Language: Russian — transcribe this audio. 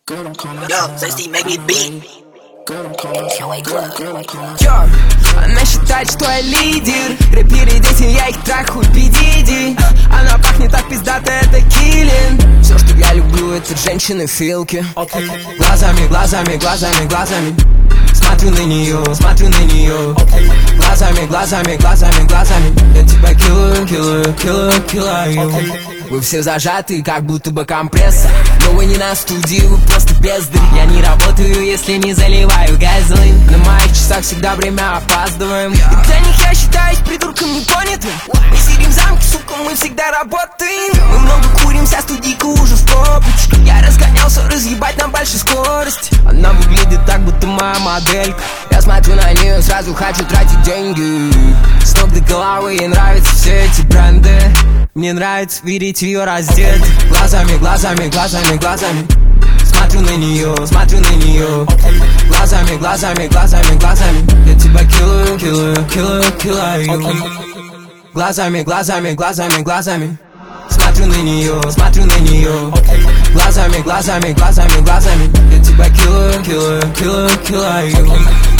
Yo, Zesty, make me beat. Она считает, что я лидер. Рэперы дети, я их трахаю, пидиди. Она пахнет так пиздато, это киллин. Все, что я люблю, это женщины-филки. Глазами, глазами, глазами, глазами смотрю на нее, смотрю на нее. Глазами, глазами, глазами, глазами я тебя киллаю, киллаю, киллаю, киллаю. Вы все зажаты, как будто бы компрессор. Но вы не на студии, вы просто бездари. Я не работаю, если не заливаю газолин. На моих часах всегда время, опаздываем. И для них я считаюсь придурком непонятым. Мы сидим в замке, сука, мы всегда работаем. Мы много курим, вся студийка уже в топочке. Я разгонялся разъебать на большой скорости. Она выглядит так, будто моя моделька. Я смотрю на нее, сразу хочу тратить деньги. С ног до головы, ей нравятся все эти бренды. Мне нравится видеть ее раздет. Глазами, глазами, глазами, глазами смотрю на нее, смотрю на нее. Глазами, глазами, глазами, глазами я тебя киллаю, киллаю, киллаю, киллаю. Глазами, глазами, глазами, глазами смотрю на нее, смотрю на нее. Глазами, глазами, глазами, глазами я тебя киллаю, киллаю, киллаю, киллаю.